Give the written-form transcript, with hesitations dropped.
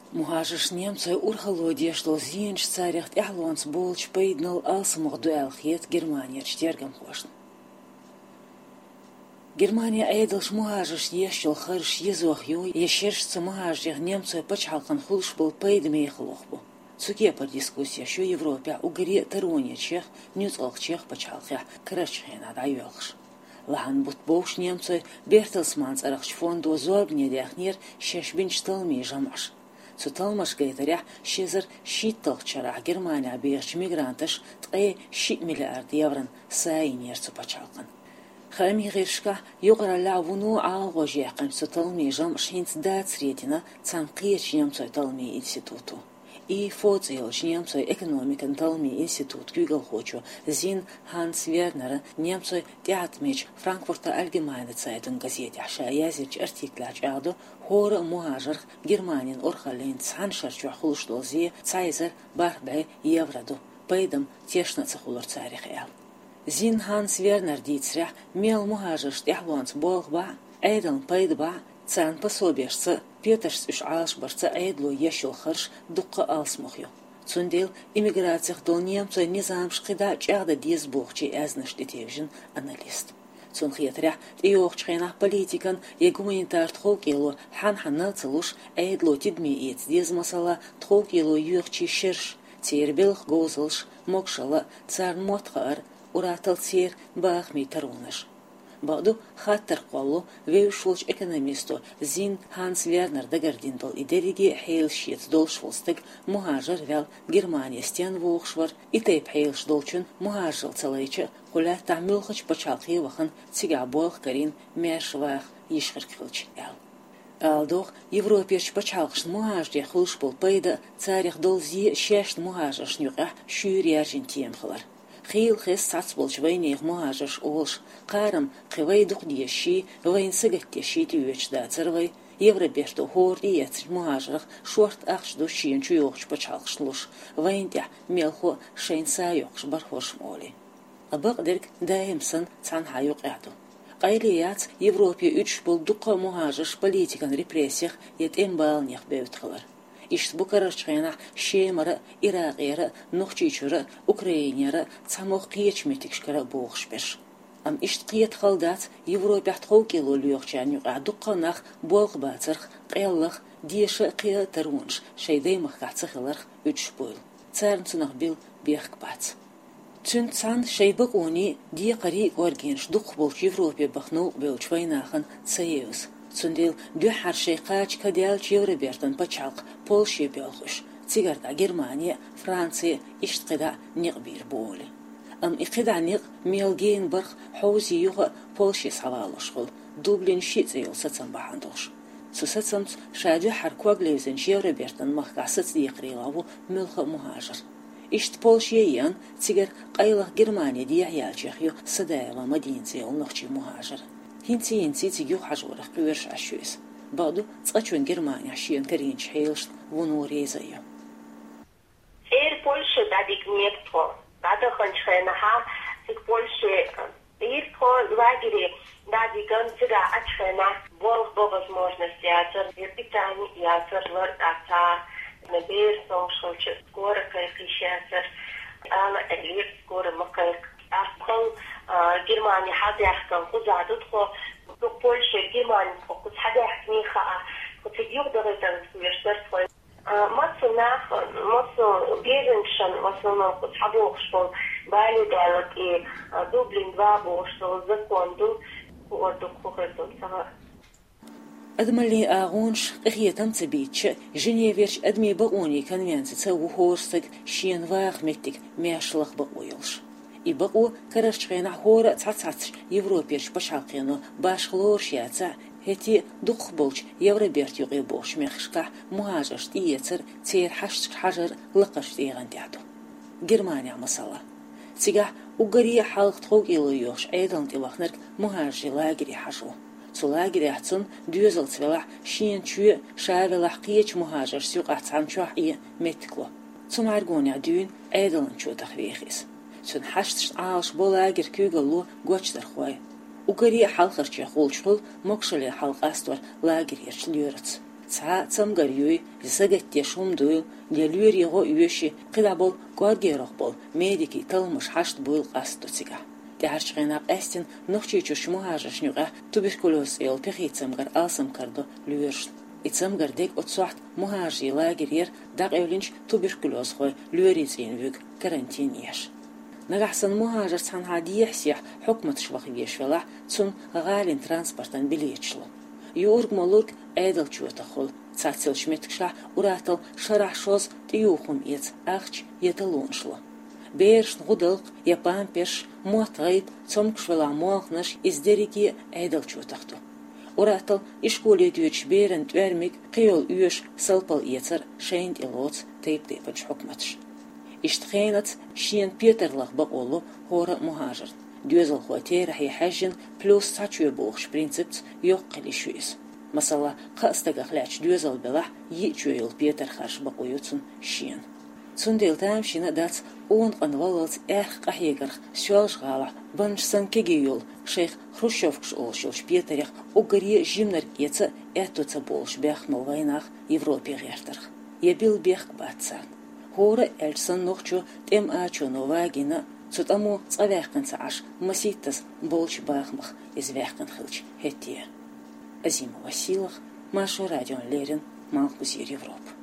Muhajers Nemtsoi urhalodie stol ziensch zarecht ehlons bolch peidnal alsamog duelchiet Germania stergam hosten. Germania eidels muhajers yeshel kharsh yezochyo yeshirsh muhajers Nemtsoi pachalkan khulshbol peidmeekhlochbo. Цуге по дискуссии, что Европе угоре тарония чех, нюцалх чех почалхя, крачхена дайвелш. Лахан бут боуш немцой Бертelsманс арахш фонду зорбне дяхнир шешбинч талми жамаш. Цуталмаш гайтаря шезер шитталх чарах Германия бирч мигранташ тае 6 миллиард еврон сайнер цупачалкан. Хами гиршка югра лавуну алгожяқам цуталми жам шинц дацредина цанқич немцой талми институту. И фоциолш немцой экономикан талми институт гюгл хочу зин Ханс Вернера немцой театмич Франкфурта Allgemeine Zeitung газете шаязич артиклач аду хора мухажер Германин орхалин цаншарч хулштолзи цайзер барбай евраду пейдам тешна цахулар царихял зин Ханс Вернер дицря мел мухажер штяхлонс болгба эйден пейдба цан пособиешца Петерс уж алшбарца эйдло ешел харш дукка алсмохю. Цундел иммиграциях дол немцой низамшкида чагда дизбухчи эзнештетевжин аналист. Цунхиетря иохчхена политикан и гуманитар тхолкило хан-ханнал целуш эйдло тидми иц дизмасала тхолкило юрчи ширш, тирбелх гозлш, мокшала, цар мотхар, уратал тир бахми тарунаш. Баду хаттер қолу веушулч экономисту зин Ханс Вернер дагардиндол идериги хейлшиет долшвулстык мухажер вял Германия стен вухшвар и тейп хейлш долчун мухажел целайча хуля тамилхач почалхи вахан цига болх карин мершвах ишхаркхилч ял. Алдох Европеш почалхш мухажде хулшбол пейда царих долзи шешт мухажеш нюга шюри Аржентин хылар. خيل خيس ساتبولش وينيغ مهاجرش أولش قارم خوي دقديشي وين سجتيشي تيوش داتروي يبربيشتو هور ياتر مهاجرخ شورت أخش دو شين شيوخش بتشالخشلوش وين تيح ميلخو شين سايوخش برخوش مولي أبقدرك دايمسن تان هايوق اعدو قايليات يوروبيا 3 بول دقا مهاجرش بوليتيكان ريبريسيخ يتين بالنيخ بيوتخلر İşte bu karışçayana şemara, İraqiyara, Nuhçiçura, Ukraynara, Samoq qiyetmetikşkara boğuşbeş. Am işte qiyet xaldat, Evropa txolkil oluyoqçan yuqa duqqanaq bolqbatırq, qiyallaq, diyşi qiyatarunş, şeyday maqatsıqılarq 3 boyl. Tsarnsınaq bil beqbat. Tün san şeybaq oni diye qari orgenş duq bolç Evropa baxnu belçvaynaxın Soyuz. Цундел дюхар шейқач кадял Европертан пачалq Полши белхуш, цигарда Германия, Франция иштқида нигбир боли. Ам иқида ниг мелгейн барх хаузи юга Полши савалушхул, Дублин шицейл сацам бахандуш. Сусацамц шадю харкуаглевзен Европертан махкасац диқрилаву мülха мухажар. Ишт Полши ян цигар қайлах Германия дияялчахю садаева мадинцейл нохчи мухажар. Хинти тигю хажурах кверш ашюс. Баду цачун Германия шиен каринч хейлш вунурезаю. Польша дадик метро. Дада ханчхенаха сик Польша ирко лагере дадиган цыга ачхена болх по возможности атер вертикальный ятер лордата на берсом шолче скоро кайфишатер ала элир скоро макай ахкол Германия حديحكم قزعدت خو بولشة جرمانيا خو حديحكني خا خو تجيب درجة ويشترك خو مصر ناخ مصر بيرنشان مصر ناخ حبوخشون بالي دارك دوبلين بابوخشون زكوندو وردو خوهردون سهر أدملي آغونش قخيتم تبيتش جنيفيرش أدمي بقوني كنفينسي تسوو هورستك شين واغ مكتك مياشلخ بقويلش إبقوا كرشخينا هورا تاتش يوروبيش بشاقينو باشخلورش ياتا هتي دقبولش يوروبيرت يغي بوش ميخشقا مهاجرش تيتر تير حشت حجر لقش تيغان تيعدو جرمانيا مصالة تيغا وقريا حالق تخوق إلو يوش أيضان تيوخنرك مهاجري لاغري حجو تلاغري احتن دوزل تفلح شين چوي شاولح قيش مهاجر سيوق احتان چوح إيه متكلو تمارغونيا دون أيضان چو تخويخيس سن حشتش عاش بولاجر كيغلو غوچدر خوي وقري حلقرچ خولچخول مكشلي حلق استور لاجر يرچ ليورت ца цамгарюй зисагатте шумдуй делюр его юши кидабол гвардерохбол медики талмаш хашт буйл астуцига Дярчгэнап эстин нохчичуш мухажашнюга туберкулез эл пехицамгар алсамкардо люерш ицамгар дек отсуахт мухажи лагерьер даг эвлинч туберкулез хой люерицинвюг карантинияш Нагахсан мухажар цанхадиясях хукмат швахвешвела цун галин транспортан билечло Юрг молург эдл чуатахол цацил шметкша уратал шарашоз тиюхум ец ахч еталуншло Берш гудалк япан пеш муатайт цомкшвела муахнаш издерики эдл чуатахту Уратал ишколе дюч берен твермик киол уеш салпал ецар шейнд илоц тейп-тейпач хукматш Иштхейнац шиен Петерлах бaqolu хора мухажар Дюзел хуатера хи хажин плюс сачуе бохш принципц йоққилишуис Масала қастагахляч дюзел бела йичуел Петер хаш бақуюцун шиен Цундел там шина дац он қанвалалц эрх қахегарх сюалшғала баншсан кегеюл шейх Хрущевкш олшилш Петерях угарье жимнар еца этуца болш бяхнул войнах Европе гертарх Ебил бех бацан Хора эльсан нохчу тем ачу новагина цутаму цавяхканца аш маситтас болч бахмах извяхкан хылч хетия Азима Василах Маша Радион Лерин Малкузир Европа